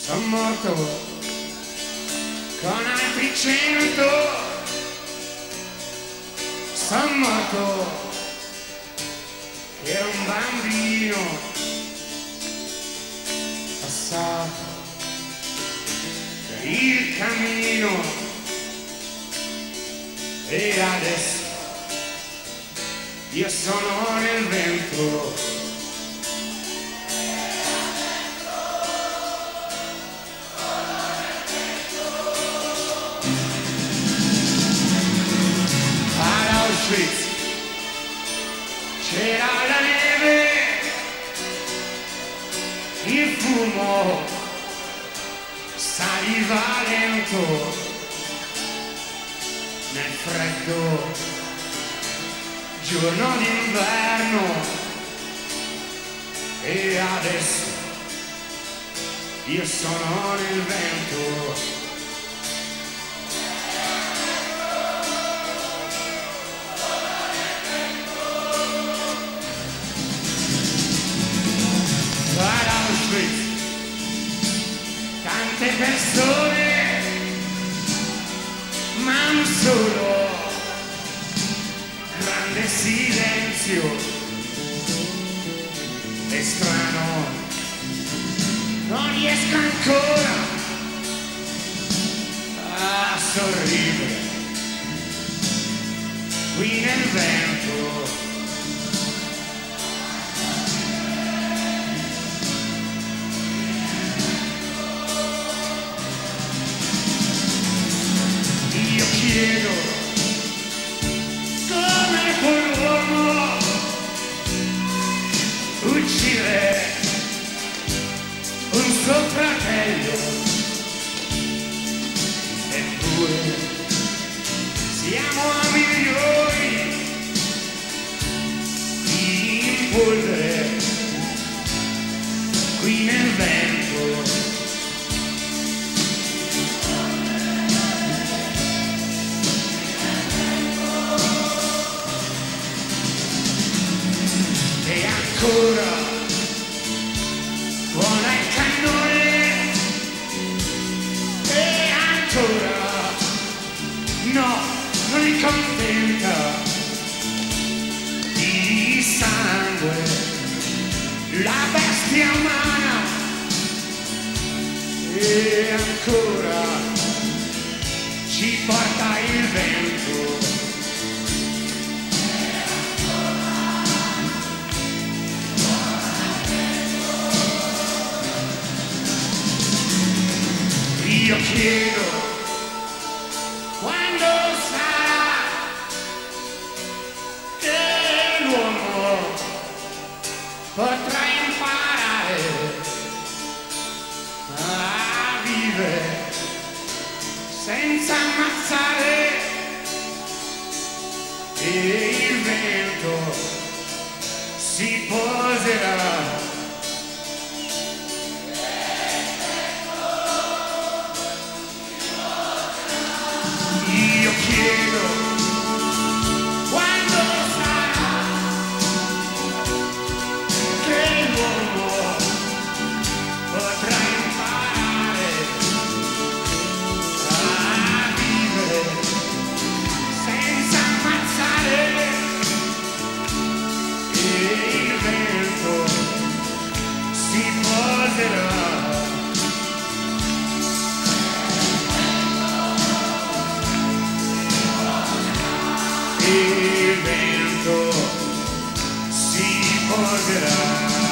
Son morto con altri 100, son morto, ero un bambino passato per il cammino e adesso io sono nel vento. C'era la neve, il fumo saliva lento nel freddo giorno d'inverno e adesso io sono nel vento. Tante persone, ma non solo, grande silenzio, è strano, non riesco ancora a sorridere qui nel vento. Chiedo come può l'uomo uccidere un suo fratello, eppure siamo a milioni di polvere qui nel vento. Ancora buona il cannone e ancora no, non è contenta di sangue la bestia umana e ancora ci porta il vento. Io chiedo quando sarà che l'uomo potrà imparare a vivere senza ammazzare e il vento si poserà. Io chiedo quando sarà che l'uomo potrà imparare a vivere senza ammazzare e il vento si poserà. Il vento si poserà.